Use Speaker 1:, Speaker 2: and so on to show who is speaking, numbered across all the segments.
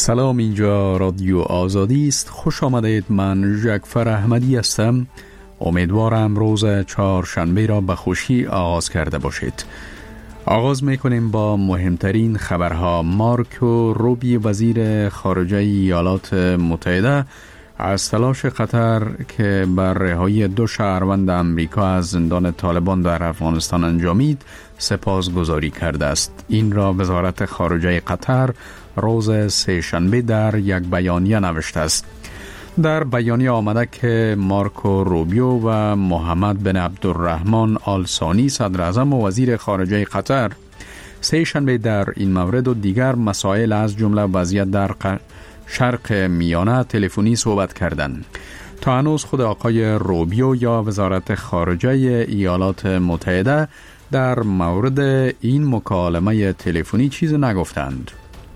Speaker 1: سلام، اینجا رادیو آزادی است. خوش آمدید. من جعفر احمدی هستم. امیدوارم روز چهارشنبه را به خوشی آغاز کرده باشید. آغاز میکنیم با مهمترین خبرها. مارکو روبی وزیر خارجه ایالات متحده از تلاش قطر که بر رهایی 2 شهروند آمریکا از زندان طالبان در افغانستان انجامید سپاسگزاری کرده است. این را وزارت خارجه قطر روز سه‌شنبه در یک بیانیه نوشته است. در بیانیه آمده که مارکو روبیو و محمد بن عبدالرحمن آل ثانی صدر اعظم و وزیر خارجه قطر سه‌شنبه در این مورد و دیگر مسائل از جمله وضعیت در شرق میانه تلفنی صحبت کردند. تا هنوز خود آقای روبیو یا وزارت خارجه ایالات متحده در مورد این مکالمه تلفنی چیز نگفتند.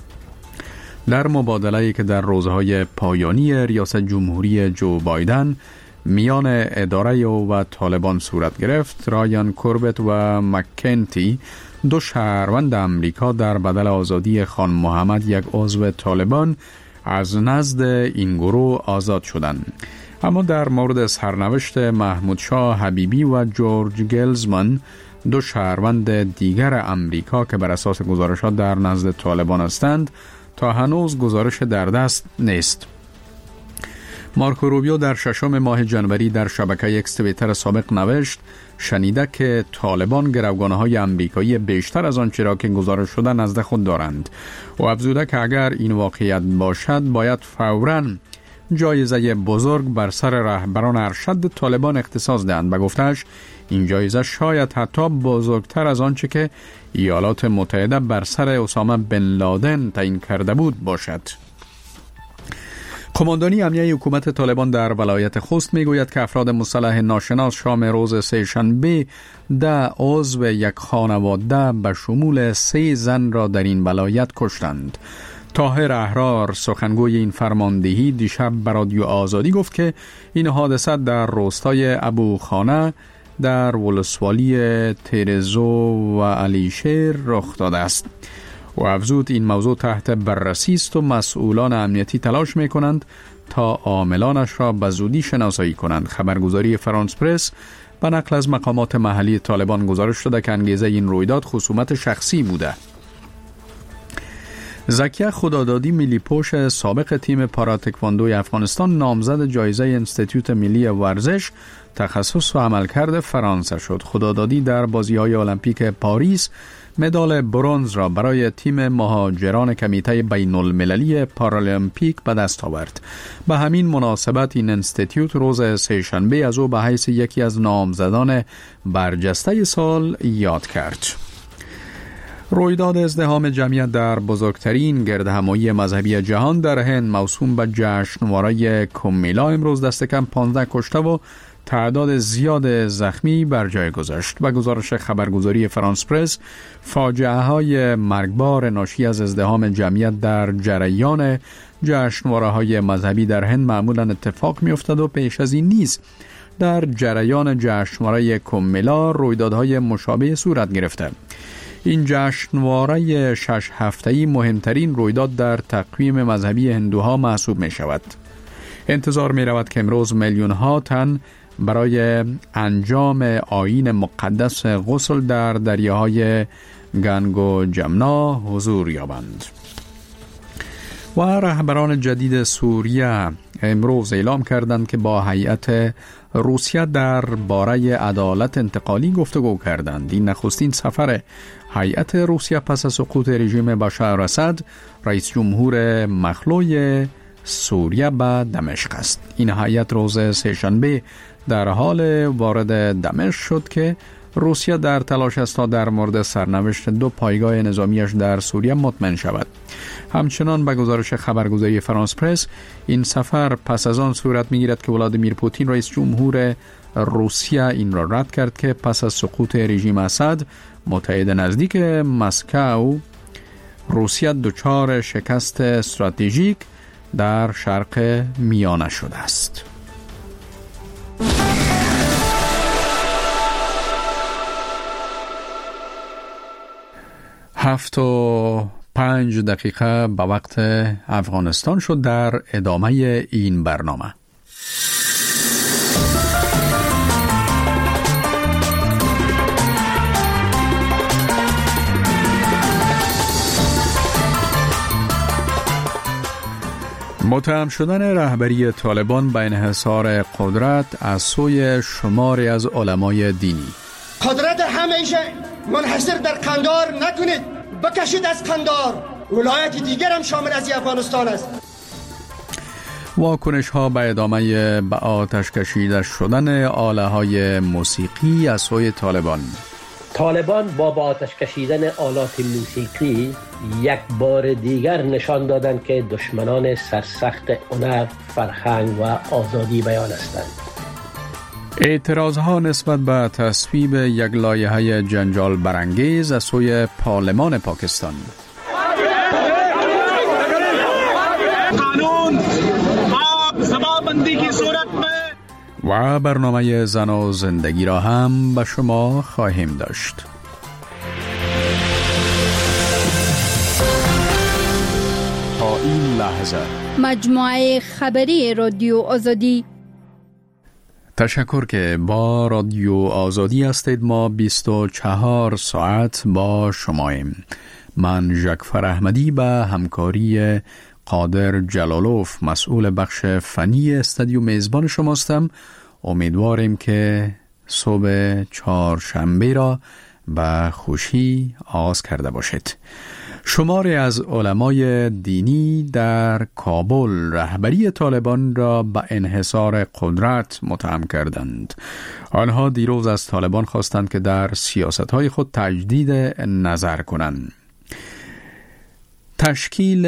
Speaker 1: در مبادله‌ای که در روزهای پایانی ریاست جمهوری جو بایدن میان اداره و طالبان صورت گرفت، رایان کوربت و مکنتی 2 شهروند آمریکا در بدل آزادی خان محمد، یک عضو طالبان، از نزد این گروه آزاد شدند. اما در مورد سرنوشت محمود شاه حبیبی و جورج گلزمن، 2 شهروند دیگر آمریکا که بر اساس گزارشات در نزد طالبان هستند، تا هنوز گزارش در دست نیست. مارکو روبیو در 6 ماه جنوری در شبکه اکس توییتر سابق نوشت شنیده که طالبان گروگانهای آمریکایی بیشتر از آنچه را که گزارش شده نزد خود دارند و افزوده که اگر این واقعیت باشد باید فوراً جایزه بزرگ بر سر رهبران ارشد طالبان اختصاص دهند. و گفتش این جایزه شاید حتی بزرگتر از آنچه که ایالات متحده بر سر اسامه بن لادن تعیین کرده بود باشد. قماندانی امنیه حکومت طالبان در ولایت خوست میگوید که افراد مسلح ناشناس شام روز سه‌شنبه 10 عضو یک خانواده به شمول 3 زن را در این ولایت کشتند. طاهر احرار، سخنگوی این فرماندهی، دیشب به رادیو آزادی گفت که این حادثه در روستای ابوخانه در ولسوالی ترزو و علیشیر رخ داده است. و افزود این موضوع تحت بررسی است و مسئولان امنیتی تلاش می کنند تا عاملانش را به زودی شناسایی کنند. خبرگزاری فرانس پرس به نقل از مقامات محلی طالبان گزارش شده که انگیزه این رویداد خصومت شخصی بوده. زکیه خدادادی، ملی پوش سابق تیم پاراتکواندوی افغانستان، نامزد جایزه انستیتوت ملی ورزش تخصص و عملکرد فرانسه شد. خدادادی در بازی‌های المپیک پاریس مدال برنز را برای تیم مهاجران کمیته بین‌المللی پارالمپیک به دست آورد. به همین مناسبت این انستیتوت روز سه‌شنبه از او به حیث یکی از نامزدان برجسته سال یاد کرد. رویداد ازدحام جمعیت در بزرگترین گردهمایی مذهبی جهان در هند موسوم به جشنواره کمیلا امروز دست کم 15 کشته و تعداد زیاد زخمی بر جای گذاشت. و گزارش خبرگزاری فرانس پرس، فاجعه های مرگبار ناشی از ازدحام جمعیت در جریان جشنواره های مذهبی در هند معمولا اتفاق می افتد و پیش از این نیز در جریان جشنواره کمیلا رویدادهای مشابه صورت گرفته. این جشنواره 6 هفته‌ای مهمترین رویداد در تقویم مذهبی هندوها محسوب می شود. انتظار می رود که امروز میلیون ها تن برای انجام آیین مقدس غسل در دریاهای گنگ و جمنا حضور یابند. و رهبران جدید سوریه امروز اعلام کردند که با هیئت روسیه در باره عدالت انتقالی گفتگو کردند. این نخستین سفر هیئت روسیه پس از سقوط رژیم بشار اسد، رئیس جمهور مخلوع سوریه به دمشق است. این هیئت روز سه‌شنبه در حال وارد دمشق شد که روسیه در تلاش است تا در مورد سرنوشت 2 پایگاه نظامیش در سوریه مطمئن شود. همچنان به گزارش خبرگزاری فرانس پرس، این سفر پس از آن صورت می‌گیرد که ولادیمیر پوتین رئیس جمهور روسیه این را رد کرد که پس از سقوط رژیم اسد، متحد نزدیک مسکو، روسیه دچار شکست استراتژیک در شرق میانه شده است. 7 5 دقیقه به وقت افغانستان شد. در ادامه این برنامه متهم شدن رهبری طالبان به انحصار قدرت از سوی شماری از علمای دینی.
Speaker 2: قدرت همیشه منحصر در قندار نکنید، بکشید از قندار. ولایت دیگر هم شامل از افغانستان است.
Speaker 1: واکنش ها به ادامه به آتش کشیده شدن آله های موسیقی از سوی طالبان.
Speaker 3: طالبان با آتش کشیدن آلات موسیقی یک بار دیگر نشان دادند که دشمنان سرسخت هنر، فرهنگ و آزادی بیان هستند.
Speaker 1: اعتراض ها نسبت به تصویب یک لایحه جنجال برانگیز از سوی پارلمان پاکستان.
Speaker 4: قانون با زبانبندی کی صورت میں
Speaker 1: و برنامه زن و زندگی را هم به شما خواهیم داشت. تا این لحظه
Speaker 5: مجموعه خبری رادیو آزادی.
Speaker 1: تشکر که با رادیو آزادی هستید. ما 24 ساعت با شماییم. من ژکفر احمدی به همکاری قادر جلالوف مسئول بخش فنی استودیو میزبان شماستم. امیدواریم که صبح چهارشنبه را به خوشی آغاز کرده باشید. شماری از علمای دینی در کابل رهبری طالبان را به انحصار قدرت متهم کردند. آنها دیروز از طالبان خواستند که در سیاست‌های خود تجدید نظر کنند. تشکیل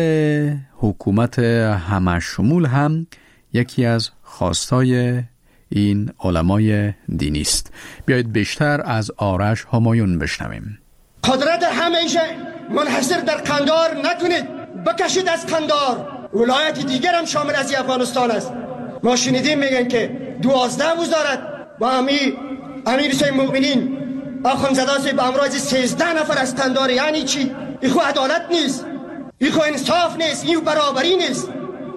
Speaker 1: حکومت همشمول هم یکی از خواستای این علمای دینی است. بیایید بیشتر از آرش همایون بشنویم.
Speaker 2: قدرت همیشه منحصر در قندار نکنید، بکشید از قندار. ولایت دیگر هم شامل از افغانستان است. ما شنیدیم میگن که 12 وزارت با امیر حسین مومنین آخوندزاده صاحب امروز 13 نفر از قندار. یعنی چی؟ این خو عدالت نیست، این خو انصاف نیست، این برابری نیست.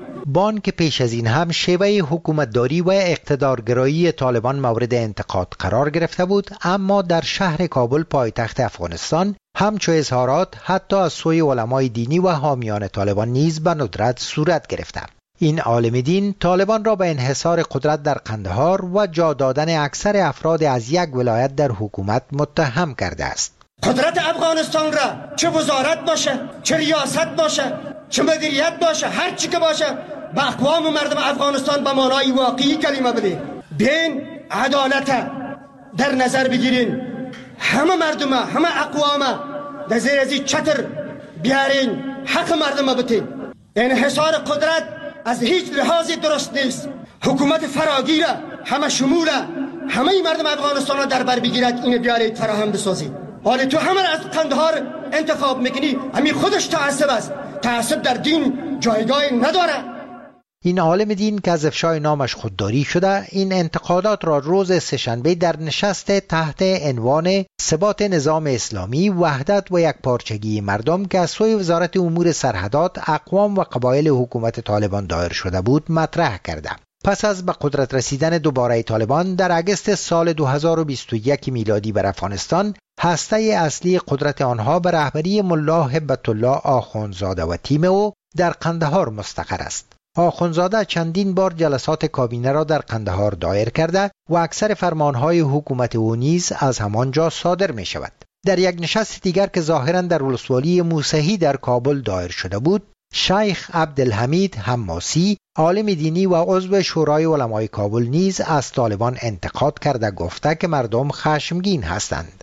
Speaker 6: بانک پیش از این هم شیوه حکومتداری و اقتدارگرایی طالبان مورد انتقاد قرار گرفته بود، اما در شهر کابل پایتخت افغانستان همچو اظهارات حتی از سوی علمای دینی و حامیان طالبان نیز به ندرت صورت گرفته. این عالم دین طالبان را به انحصار قدرت در قندهار و جا دادن اکثر افراد از یک ولایت در حکومت متهم کرده است.
Speaker 2: قدرت افغانستان را چه وزارت باشه، چه ریاست باشه، چه مدیریت باشه، هر چی که باشه به اقوام و مردم افغانستان به معنای واقعی کلمه بده. دین، عدالت در نظر بگیرین. همه مردم، همه اقوام در زیر از چتر بیارین، حق مردم بتین. انحصار قدرت از هیچ لحاظی درست نیست. حکومت فراگیر همه شموله، همه مردم افغانستان را در بر بگیرد، این بیارید فراهم بسازید. حالا تو همه از قندهار انتخاب میکنی، همین خودش تعصب است. تعصب در دین جایگاهی نداره.
Speaker 6: این عالم دین که از افشای نامش خودداری شده، این انتقادات را روز سه‌شنبه در نشست تحت عنوان ثبات نظام اسلامی، وحدت و یکپارچگی مردم که از سوی وزارت امور سرحدات، اقوام و قبایل حکومت طالبان دایر شده بود مطرح کرده. پس از به قدرت رسیدن دوباره طالبان در اگست سال 2021 میلادی بر افغانستان، هسته اصلی قدرت آنها به رهبری ملا هبت الله آخوندزاده و تیم او در قندهار مستقر است. آخوندزاده چندین بار جلسات کابینه را در قندهار دایر کرده و اکثر فرمانهای حکومت او نیز از همانجا صادر می شود. در یک نشست دیگر که ظاهراً در ولسوالی موسهی در کابل دایر شده بود، شیخ عبدالحمید حماسی، عالم دینی و عضو شورای علمای کابل نیز از طالبان انتقاد کرده گفته که مردم خشمگین هستند.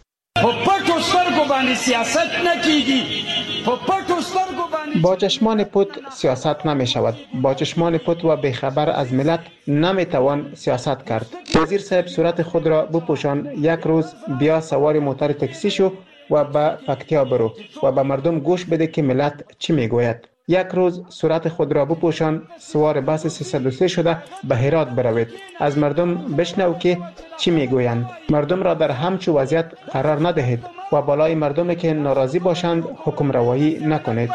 Speaker 7: با چشمان پت سیاست نمی شود. با چشمان پت و بیخبر از ملت نمی توان سیاست کرد. وزیر صاحب صورت خود را بپوشان، یک روز بیا سوار موتر تاکسی شو و به پکتیا برو و به مردم گوش بده که ملت چی می گوید. یک روز صورت خود را بپوشان، سوار بس 303 شده به هرات بروید. از مردم بشنو که چی میگویند. مردم را در همچو وضعیت قرار ندهید و بالای مردم که ناراضی باشند حکم روایی نکنید.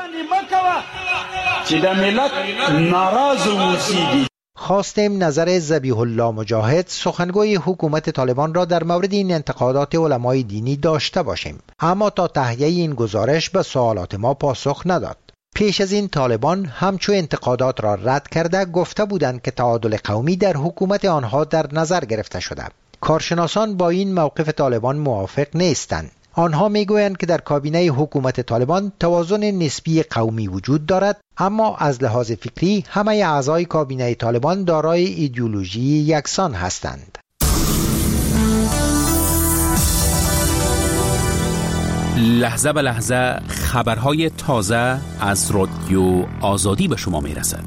Speaker 6: خواستیم نظر ذبیح الله مجاهد سخنگوی حکومت طالبان را در مورد این انتقادات علمای دینی داشته باشیم، اما تا تهیه این گزارش به سوالات ما پاسخ نداد. پیش از این طالبان همچو انتقادات را رد کرده گفته بودند که تعادل قومی در حکومت آنها در نظر گرفته شده. کارشناسان با این موقف طالبان موافق نیستند. آنها میگویند که در کابینه حکومت طالبان توازن نسبی قومی وجود دارد، اما از لحاظ فکری همه اعضای کابینه طالبان دارای ایدئولوژی یکسان هستند.
Speaker 8: لحظه به لحظه خبرهای تازه از رادیو آزادی به شما میرسد.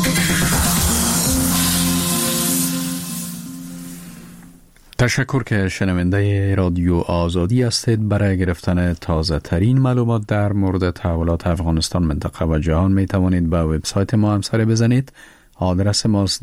Speaker 1: تشکر که شنونده رادیو آزادی هستید. برای گرفتن تازه ترین معلومات در مورد تحولات افغانستان، منطقه و جهان می توانید به وبسایت ما هم سر بزنید. آدرس ماست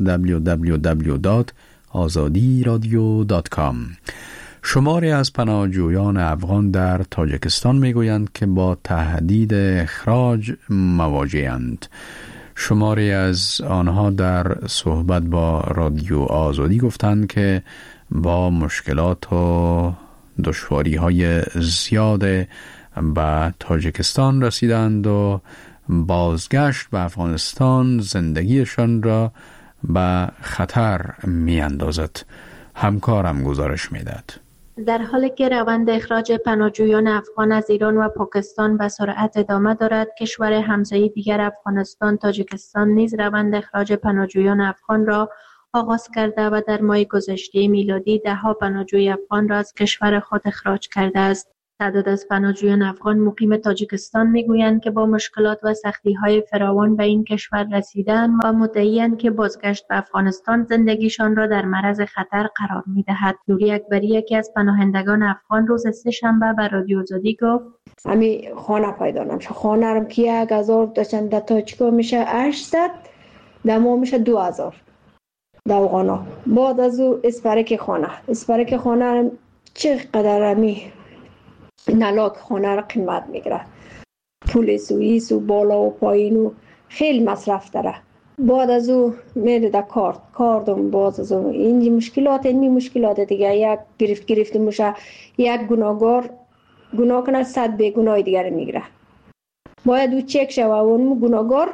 Speaker 1: www.azadiradio.com. شماری از پناهجویان افغان در تاجیکستان می گویند که با تهدید اخراج مواجه‌اند. شماری از آنها در صحبت با رادیو آزادی گفتند که با مشکلات و دشواری‌های زیاد به تاجیکستان رسیدند و بازگشت به افغانستان زندگیشان را به خطر می‌اندازد. همکارم گزارش می‌دهد.
Speaker 9: در حالی که روند اخراج پناهجویان افغان از ایران و پاکستان به سرعت ادامه دارد، کشور همسایه دیگر افغانستان، تاجیکستان نیز روند اخراج پناهجویان افغان را آغاز کرده و در ماه گذشته میلادی ده‌ها پناهجوی افغان را از کشور خود اخراج کرده است. تعداد از پناهجویان افغان مقیم تاجیکستان میگویند که با مشکلات و سختی‌های فراوان به این کشور رسیدند و مدعی‌اند که بازگشت به افغانستان زندگیشان را در معرض خطر قرار می‌دهد. نوری اکبری، یکی از پناهندگان افغان، روز سه‌شنبه به رادیو آزادی گفت:
Speaker 10: امی خانه پیدا نمیشه. خانه رو که 1000 داشتن تا چیکار میشه 800 دما میشه 2000 دوغانا. بعد از او اسپرک خانه چقدر امی نلاک خانه را قیمت میگیره، پول سوئیس و بالا و پایین و خیلی مصرف داره. بعد از او میره در کاردم. باز از او این مشکلات دیگه، یک گرفته میشه، یک گناهگار گناه کنه 100 بیگناه دیگر میگیره. باید او چک شوه و اون گناهگار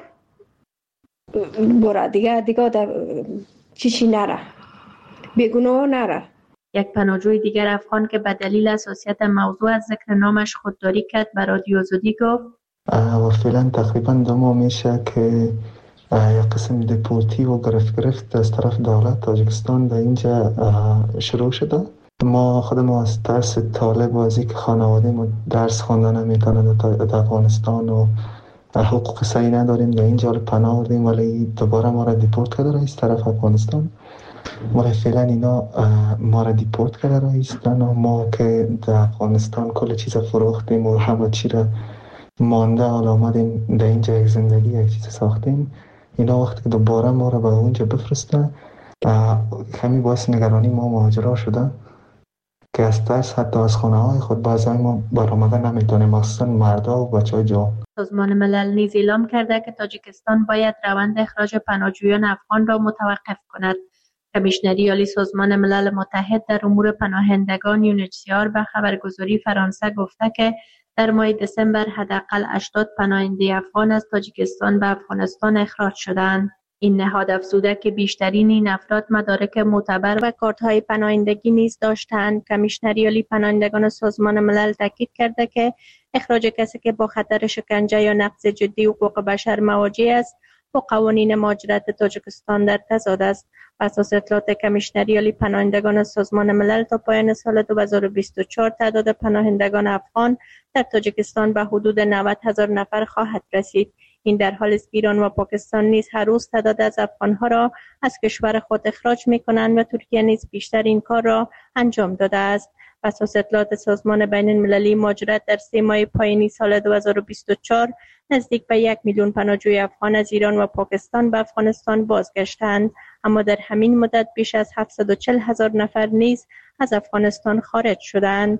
Speaker 10: بره دیگه چیشی نره، بیگناه نره.
Speaker 9: یک پناهجوی دیگر افغان که به دلیل حساسیت موضوع از ذکر نامش خودداری کرد به رادیو آزادی گفت:
Speaker 11: و فعلا تقریبا 2 ماه میشه که یک قسم دپورتی و گرفت از طرف دولت تاجیکستان در اینجا شروع شده. ما خودمون از ترس طالب و از اینکه خانواده ما درس خواندن نمیتونن در افغانستان و حقوق صحیح نداریم در اینجا پناه بردیم، ولی دوباره ما را دیپورت کرده از طرف افغانستان. ولی فعلا اینا ما را دیپورت کرده رایستن و ما که در افغانستان کل چیز فروختیم و همه چی را مانده حالا آمدیم در اینجا یک زندگی یک چیز ساختیم. اینا وقتی که دوباره ما را به اونجا بفرستن کمی باعث نگرانی ما مهاجرا شده که از ترس حتی از خانه های خود بعضی ما برآمدن نمیتونیم، مخصوصا مردا و بچه های جوان.
Speaker 9: سازمان ملل نیز اعلام کرده که تاجیکستان باید روند اخراج پناهجویان افغان را متوقف کند. کمیشنری عالی سازمان ملل متحد در امور پناهندگان UNHCR به خبرگزاری فرانسه گفته که در ماه دسامبر حداقل 80 پناهنده افغان از تاجیکستان به افغانستان اخراج شدند. این نهاد افزوده که بیشترین این افراد مدارک معتبر و کارت‌های پناهندگی نیز داشتند. کمیشنری عالی پناهندگان سازمان ملل تاکید کرده که اخراج کسی که با خطر شکنجه یا نقض جدی حقوق بشر مواجه است با قوانین مهاجرت تاجیکستان در تضاد است. بر اساس اطلاعات کمیشنری عالی پناهندگان سازمان ملل تا پایان سال 2024 تعداد پناهندگان افغان در تاجیکستان به حدود 90,000 نفر خواهد رسید. این در حالی است که ایران و پاکستان نیز هر روز تعداد از افغانها را از کشور خود اخراج می‌کنند و ترکیه نیز بیشتر این کار را انجام داده است. اساس اطلاعات سازمان بین المللی مهاجرت در 3 ماه پایانی سال 2024 نزدیک به 1 میلیون پناهجوی افغان از ایران و پاکستان به افغانستان بازگشتند، اما در همین مدت بیش از 740,000 نفر نیز از افغانستان خارج شدند.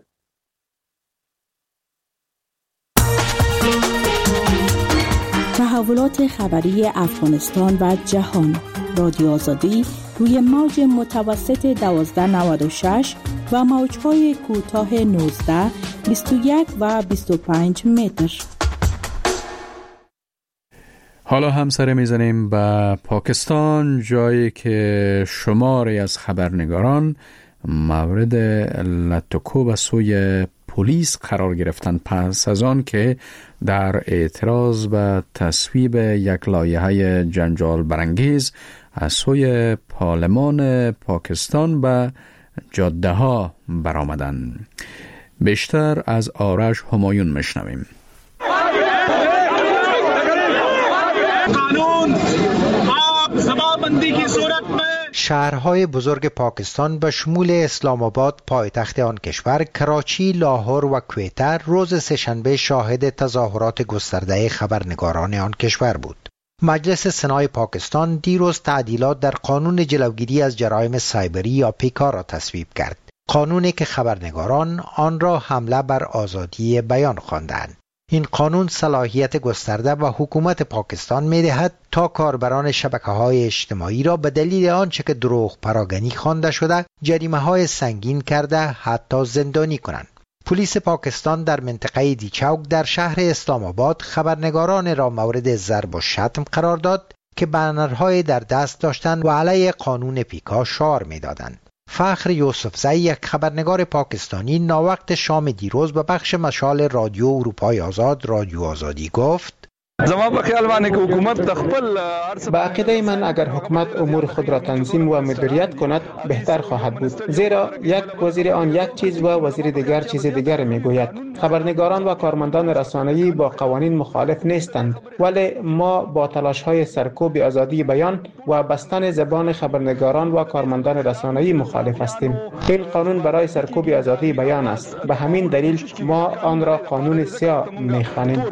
Speaker 12: تحولات خبری افغانستان و جهان. رادیو آزادی روی موج متوسط 1296 و موج‌های کوتاه 19، 21 و 25 متر.
Speaker 1: حالا هم سر میزنیم به پاکستان، جایی که شماری از خبرنگاران مورد لطکو به سوی پلیس قرار گرفتند پس از آن که در اعتراض به تصویب یک لایحه جنجال برانگیز از سوی پارلمان پاکستان به جاده ها برآمدند. بیشتر از آرش همایون میشنویم.
Speaker 6: شهرهای بزرگ پاکستان به شمول اسلام آباد پایتخت آن کشور، کراچی، لاهور و کویته روز سه‌شنبه شاهد تظاهرات گسترده خبرنگاران آن کشور بود. مجلس سنای پاکستان دیروز تعدیلات در قانون جلوگیری از جرایم سایبری یا پیکا را تصویب کرد. قانونی که خبرنگاران آن را حمله بر آزادی بیان خواندند. این قانون صلاحیت گسترده و حکومت پاکستان می‌دهد تا کاربران شبکه‌های اجتماعی را به دلیل آنچه که دروغ پراگنی خوانده شده جریمه‌های سنگین کرده حتی زندانی کنند. پلیس پاکستان در منطقه دیچوک در شهر اسلام آباد خبرنگاران را مورد ضرب و شتم قرار داد که بنرهای در دست داشتند و علیه قانون پیکا شعار می‌دادند. فخر یوسفزی، یک خبرنگار پاکستانی، ناوقت شام دیروز به بخش مشال رادیو اروپای آزاد رادیو آزادی گفت:
Speaker 7: به عقیده من اگر حکومت امور خود را تنظیم و مدیریت کند بهتر خواهد بود، زیرا یک وزیر آن یک چیز و وزیر دیگر چیز دیگر میگوید. خبرنگاران و کارمندان رسانه‌ای با قوانین مخالف نیستند، ولی ما با تلاش‌های سرکوب آزادی بیان و بستن زبان خبرنگاران و کارمندان رسانه‌ای مخالف هستیم. این قانون برای سرکوب آزادی بیان است، به همین دلیل ما آن را قانون سیاه می‌خوانیم.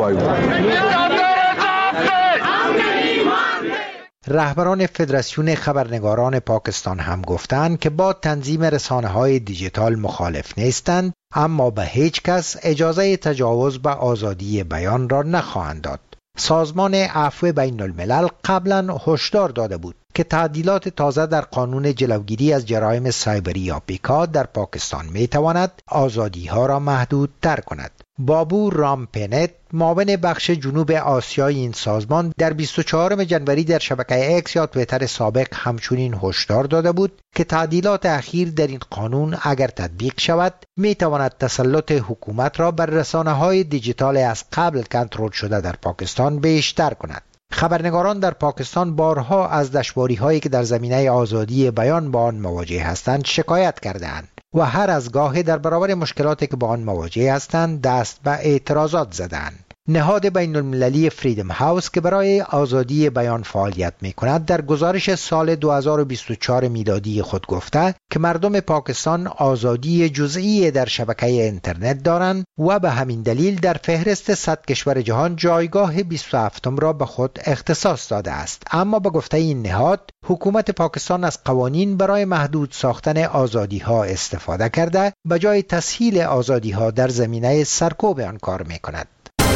Speaker 6: رهبران فدراسیون خبرنگاران پاکستان هم گفتند که با تنظیم رسانه‌های دیجیتال مخالف نیستند، اما به هیچ کس اجازه تجاوز به آزادی بیان را نخواهند داد. سازمان عفو بین الملل قبلا هشدار داده بود که تعدیلات تازه در قانون جلوگیری از جرایم سایبری یا پیکا در پاکستان میتواند آزادی‌ها را محدودتر کند. بابو رامپنت، معاون بخش جنوب آسیای این سازمان، در 24 جنوری در شبکه اکس یا توییتر سابق همچنین هشدار داده بود که تعدیلات اخیر در این قانون اگر تطبیق شود میتواند تسلط حکومت را بر رسانه‌های دیجیتال از قبل کنترل شده در پاکستان بیشتر کند. خبرنگاران در پاکستان بارها از دشواری‌هایی که در زمینه آزادی بیان با آن مواجه هستند شکایت کرده‌اند و هر از گاهی در برابر مشکلاتی که با آن مواجه هستند دست به اعتراضات زدند. نهاد بین المللی فریدم هاوس که برای آزادی بیان فعالیت می کند در گزارش سال 2024 میلادی خود گفته که مردم پاکستان آزادی جزئی در شبکه اینترنت دارند و به همین دلیل در فهرست 100 کشور جهان جایگاه 27م را به خود اختصاص داده است. اما به گفته این نهاد حکومت پاکستان از قوانین برای محدود ساختن آزادی ها استفاده کرده به جای تسهیل آزادی ها در زمینه سرکوب آن کار می کند.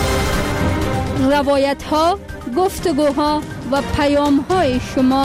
Speaker 5: روایت ها، گفتگوها و پیام های شما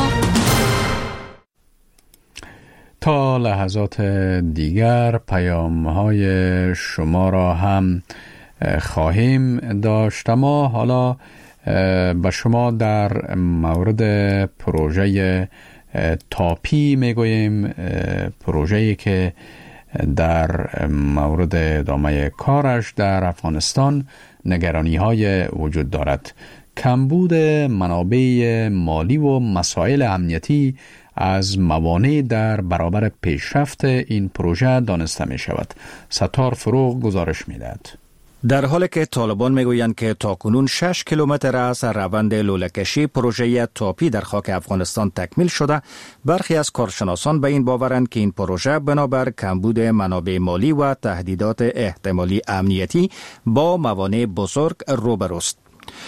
Speaker 1: تا لحظات دیگر پیام های شما را هم خواهیم داشت. ما حالا به شما در مورد پروژه تاپی میگوییم، پروژه‌ای که در مورد ادامه کارش در افغانستان نگرانی‌های وجود دارد. کمبود منابع مالی و مسائل امنیتی از موانع در برابر پیشرفت این پروژه دانسته می شود. ستار فروغ گزارش می دهد.
Speaker 13: در حالی که طالبان میگویند که تاکنون 6 کیلومتر از روند لوله‌کشی پروژه تاپی در خاک افغانستان تکمیل شده، برخی از کارشناسان به این باورند که این پروژه بنابر کمبود منابع مالی و تهدیدات احتمالی امنیتی با موانع بزرگ روبروست.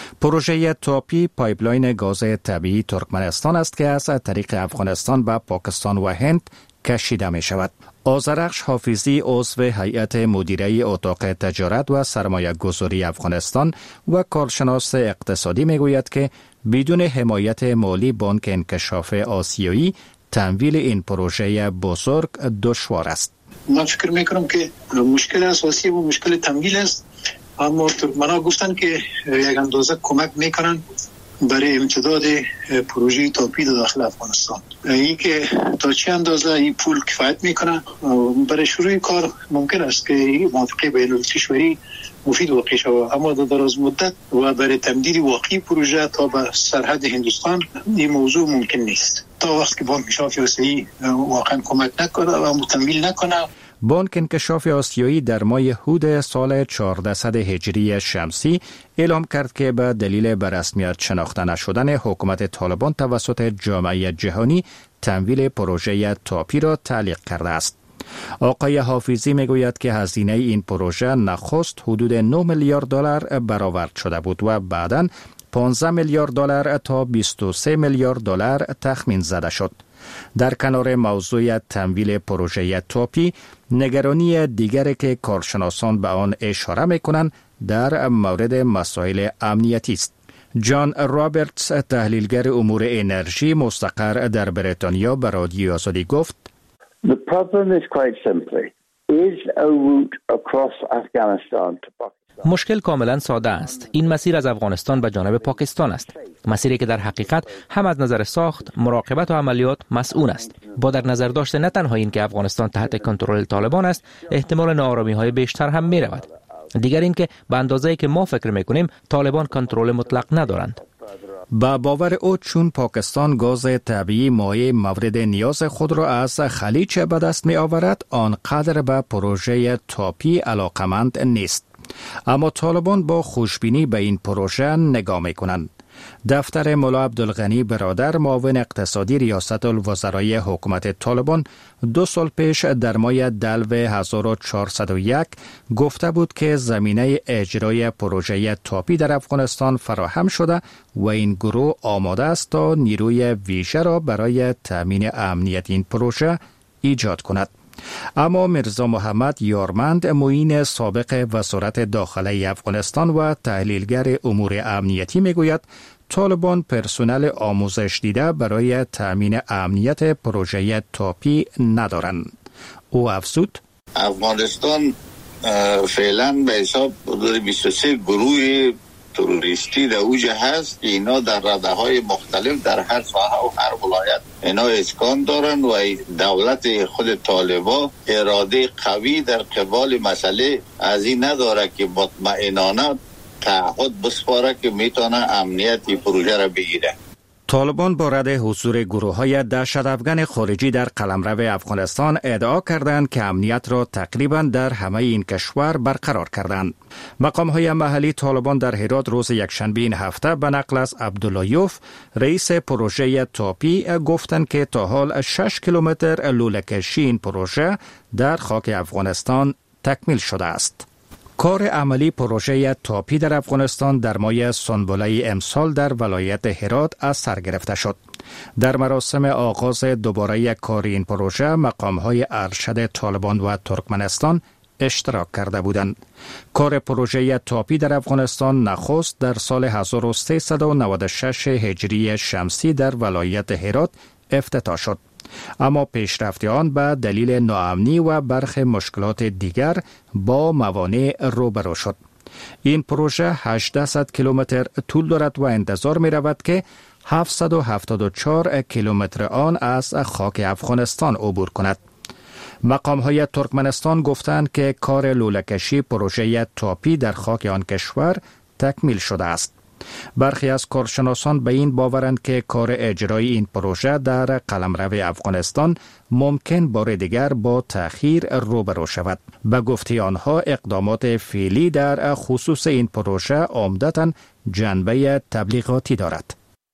Speaker 13: پروژه تاپی پایپلاین گاز طبیعی ترکمنستان است که از طریق افغانستان به پاکستان و هند کشیده می شود. آذرخش حافظی عضو هیئت مدیره اتاق تجارت و سرمایه گذاری افغانستان و کارشناس اقتصادی می گوید که بدون حمایت مالی بانک انکشاف آسیایی تمویل این پروژه بزرگ دشوار است.
Speaker 14: من فکر می کنم که مشکل اساسی و مشکل تمویل است، اما ترکمن‌ها گفتن که یک اندازه کمک میکنن برای امتداد پروژه تاپی داخل افغانستان. این که تا چه اندازه این پول کفایت میکنه برای شروع کار ممکن است که موافقه بین الکشوری مفید واقع شود، اما در دراز مدت و برای تمدید واقعی پروژه تا به سرحد هندوستان این موضوع ممکن نیست تا وقتی که بانک انکشاف آسیایی واقعا کمک نکنه و تمویل نکنه.
Speaker 13: بانک انکشاف آسیایی در ماه هود سال 1400 هجری شمسی اعلام کرد که به دلیل به رسمیت شناخته نشدن حکومت طالبان توسط جامعه جهانی تمویل پروژه تاپی را تعلیق کرده است. آقای حافظی میگوید که هزینه این پروژه نخست حدود 9 میلیارد دلار برآورد شده بود و بعداً 15 میلیارد دلار تا 23 میلیارد دلار تخمین زده شد. در کنار موضوع تمویل پروژه تاپی، نگرانی دیگری که کارشناسان به آن اشاره می‌کنند در مورد مسائل امنیتی است. جان رابرتس، تحلیلگر امور انرژی مستقر در بریتانیا، به رادیو آزادی گفت:
Speaker 15: The problem is quite simply is a route across Afghanistan to Pakistan.
Speaker 16: مشکل کاملا ساده است. این مسیر از افغانستان به جانب پاکستان است. مسیری که در حقیقت هم از نظر ساخت، مراقبت و عملیات مسئول است. با در نظر داشته نه تنها این که افغانستان تحت کنترل طالبان است، احتمال ناآرامی‌های بیشتر هم می رود. دیگر این که به اندازه‌ای که ما فکر می‌کنیم طالبان کنترل مطلق ندارند.
Speaker 13: با باور او چون پاکستان گاز طبیعی مایع مورد نیاز خود را از خلیج به دست می آورد، آنقدر به پروژه تاپی علاقمند نیست. اما طالبان با خوشبینی به این پروژه نگاه می کنند. دفتر مولا عبدالغنی برادر، معاون اقتصادی ریاست الوزرای حکومت طالبان، 2 سال پیش در ماه دلو 1401 گفته بود که زمینه اجرای پروژه تاپی در افغانستان فراهم شده و این گروه آماده است تا نیروی ویژه را برای تامین امنیت این پروژه ایجاد کند. اما میرزا محمد یارمند، معین سابق وزارت داخله افغانستان و تحلیلگر امور امنیتی میگوید طالبان پرسنل آموزش دیده برای تامین امنیت پروژه تاپی ندارند. او افزود:
Speaker 17: افغانستان فعلا به حساب 23 گروه تروریستی در اوج هست که اینا در رده‌های مختلف در هر ساحه و هر ولایت اینا اسکان دارن و دولت خود طالبان اراده قوی در قبال مسئله از این نداره که مطمئنانه تعهد بسپاره که میتونه امنیت پروژه را بگیره.
Speaker 13: طالبان با رد حضور گروه‌های دهشت‌افغان خارجی در قلمرو افغانستان ادعا کردند که امنیت را تقریباً در همه این کشور برقرار کردند. مقام‌های محلی طالبان در هرات روز یکشنبه این هفته به نقل از عبداللهیوف، رئیس پروژه تاپی، گفتند که تا حال 6 کیلومتر لوله‌کشی این پروژه در خاک افغانستان تکمیل شده است. کار عملی پروژه تاپی در افغانستان در ماه سنبله امسال در ولایت هرات از سر گرفته شد. در مراسم آغاز دوباره کار این پروژه مقام‌های ارشد طالبان و ترکمنستان اشتراک کرده بودند. کار پروژه تاپی در افغانستان نخست در سال 1396 هجری شمسی در ولایت هرات افتتاح شد. اما پیشرفت آن به دلیل ناامنی و برخی مشکلات دیگر با موانع روبرو شد. این پروژه 800 کیلومتر طول دارد و انتظار می رود که 774 کیلومتر آن از خاک افغانستان عبور کند. مقام‌های ترکمنستان گفتند که کار لوله‌کشی پروژه تاپی در خاک آن کشور تکمیل شده است. برخی از کارشناسان به این باورند که کار اجرایی این پروژه در قلمرو افغانستان ممکن بار دیگر با تأخیر روبرو شود. به گفته آنها اقدامات فعلی در خصوص این پروژه عمدتاً جنبه تبلیغاتی دارد.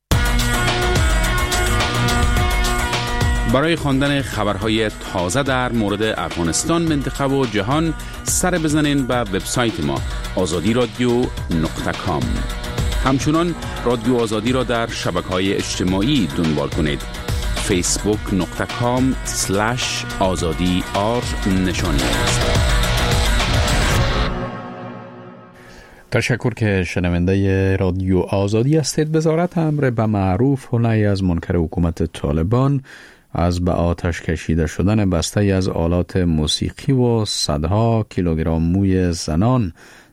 Speaker 8: برای خواندن خبرهای تازه در مورد افغانستان، منطقه و جهان سر بزنین به وبسایت ما azadi.radio.com. همچنان رادیو آزادی را در شبکه‌های اجتماعی دنبال کنید. facebook.com/azadi_r نشانی است.
Speaker 1: تشکر که شنونده رادیو آزادی هستید. وزارت امر به معروف و نهی از منکر حکومت طالبان از به آتش کشیده شدن بسته از آلات موسیقی و صدها کیلوگرم موی زنان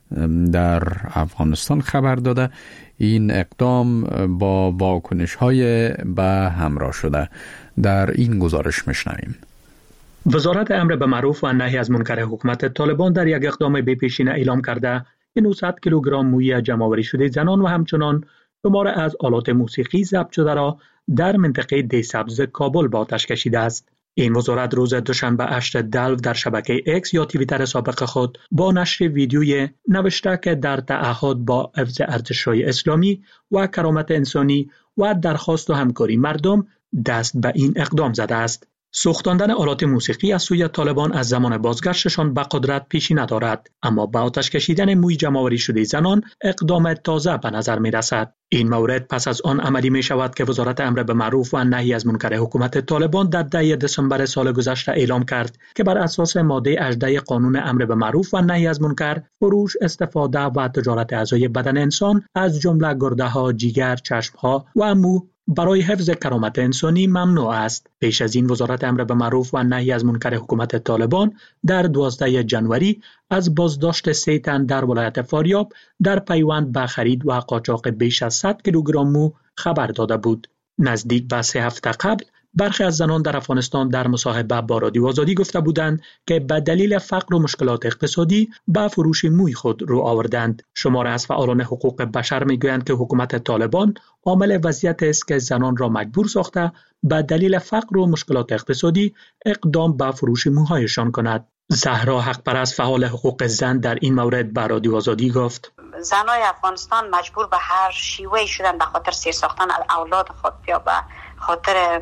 Speaker 1: در افغانستان خبر داده. این اقدام با واکنش‌های به همراه شده. در این گزارش میشنویم.
Speaker 18: وزارت امر به معروف و نهی از منکر حکومت طالبان در یک اقدام بی‌پیشینه اعلام کرده که 900 کیلوگرم موی جمع‌آوری شده زنان و همچنان شمار از آلات موسیقی ضبط شده را در منطقه دی سبز کابل به آتش کشیده است. این وزارت روز دوشنبه 8 دلو در شبکه اکس یا توییتر سابق خود با نشر ویدیوی نوشته که در تعهد با حفظ ارزش‌های اسلامی و کرامت انسانی و درخواست و همکاری مردم دست به این اقدام زده است. سوختاندن آلات موسیقی از سوی طالبان از زمان بازگشتشان به قدرت پیشی ندارد، اما با آتش کشیدن موی جمع‌آوری شده زنان اقدام تازه به نظر می رسد. این مورد پس از آن عملی می شود که وزارت امر به معروف و نهی از منکر حکومت طالبان در 10 دسامبر سال گذشته اعلام کرد که بر اساس ماده 18 قانون امر به معروف و نهی از منکر، فروش، استفاده و تجارت اعضای بدن انسان از جمله گرده‌ها، جگر، چشم‌ها و مو برای حفظ کرامت انسانی ممنوع است. پیش از این وزارت امر به معروف و نهی از منکر حکومت طالبان در 12 جنوری از بازداشت 3 تن در ولایت فاریاب در پیوند به خرید و قاچاق بیش از 100 کیلوگرم مو خبر داده بود. نزدیک به 3 هفته قبل برخی از زنان در افغانستان در مصاحبه با رادیو آزادی گفته بودند که به دلیل فقر و مشکلات اقتصادی به فروش موی خود رو آوردند. شمار از فعالان حقوق بشر میگویند که حکومت طالبان عامل وضعیت است که زنان را مجبور ساخته به دلیل فقر و مشکلات اقتصادی اقدام به فروش موهایشان کند. زهرا حقپرست فعال حقوق زن در این مورد به رادیو آزادی گفت:
Speaker 19: زنای افغانستان مجبور به هر شیوهی شدن به خاطر سیر ساختن اولاد خود یا به خاطر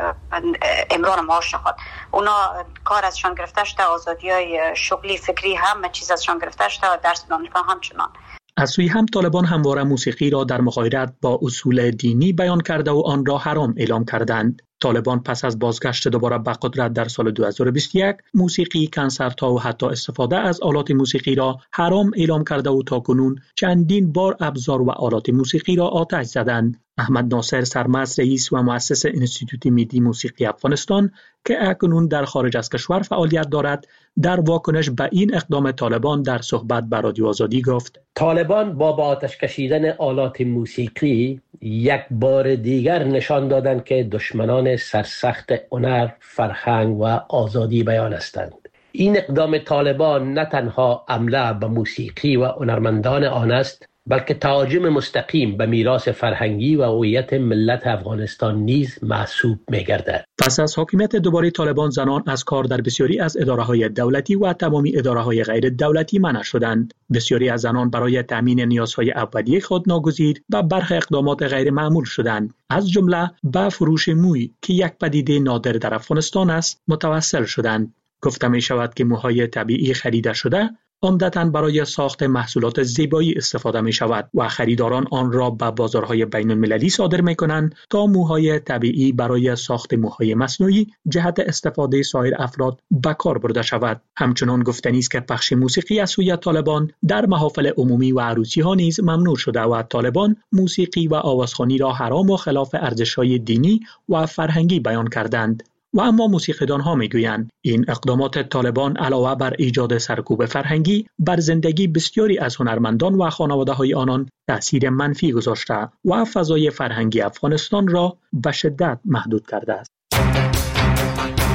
Speaker 19: امرار معاش خود. اونا کار ازشان گرفته شده، آزادی‌های شغلی، فکری، همه چیز ازشان گرفته شده و درس دانشگاه همچنان.
Speaker 18: از سوی هم طالبان همواره موسیقی را در مغایرت با اصول دینی بیان کرده و آن را حرام اعلام کردند. طالبان پس از بازگشت دوباره به قدرت در سال 2021 موسیقی، کنسرت‌ها و حتی استفاده از آلات موسیقی را حرام اعلام کرده و تاکنون چندین بار ابزار و آلات موسیقی را آتش زدند. احمد ناصر سرمست رئیس و مؤسس انستیتوت ملی موسیقی افغانستان که اکنون در خارج از کشور فعالیت دارد، در واکنش به این اقدام طالبان در صحبت با رادیو آزادی گفت:
Speaker 3: طالبان با آتش کشیدن آلات موسیقی یک بار دیگر نشان دادند که دشمنان سرسخت هنر، فرهنگ و آزادی بیان هستند. این اقدام طالبان نه تنها حمله به موسیقی و هنرمندان آن است، بلکه تهاجم مستقیم به میراث فرهنگی و هویت ملت افغانستان نیز محسوب می‌گردد.
Speaker 18: پس از حاکمیت دوباره طالبان، زنان از کار در بسیاری از اداره‌های دولتی و تمامی اداره‌های غیر دولتی منع شدند. بسیاری از زنان برای تامین نیازهای اولیه خود ناگزیر و برخی اقدامات غیر معمول شدند، از جمله به فروش موی که یک پدیده نادر در افغانستان است متوسل شدند. گفته می شود که موهای طبیعی خریده شده عمدتاً برای ساخت محصولات زیبایی استفاده می شود و خریداران آن را به بازارهای بین المللی صادر می کنند تا موهای طبیعی برای ساخت موهای مصنوعی جهت استفاده سایر افراد به کار برده شود. همچنان گفتنی است که پخش موسیقی از سوی طالبان در محافل عمومی و عروسی ها نیز ممنوع شده و طالبان موسیقی و آوازخوانی را حرام و خلاف ارزش‌های دینی و فرهنگی بیان کردند. و اما موسیقیدان ها میگویند این اقدامات طالبان علاوه بر ایجاد سرکوب فرهنگی بر زندگی بسیاری از هنرمندان و خانواده های آنان تأثیر منفی گذاشته و فضای فرهنگی افغانستان را به شدت محدود کرده است.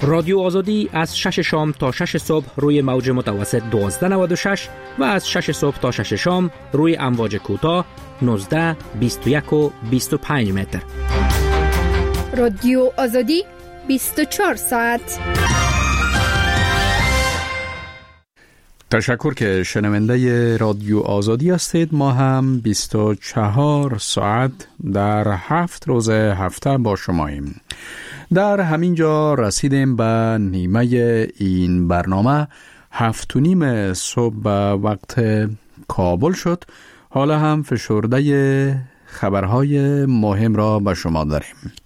Speaker 16: رادیو آزادی از 6 شام تا 6 صبح روی موج متوسط 1296 و از 6 صبح تا 6 شام روی امواج کوتاه 19، 21 و 25 متر.
Speaker 5: رادیو آزادی 24 ساعت.
Speaker 1: تشکر که شنونده رادیو آزادی هستید. ما هم 24 ساعت در 7 روز هفته با شماییم. در همین جا رسیدیم به نیمه این برنامه. 7:30 صبح به وقت کابل شد. حالا هم فشرده خبرهای مهم را به شما داریم.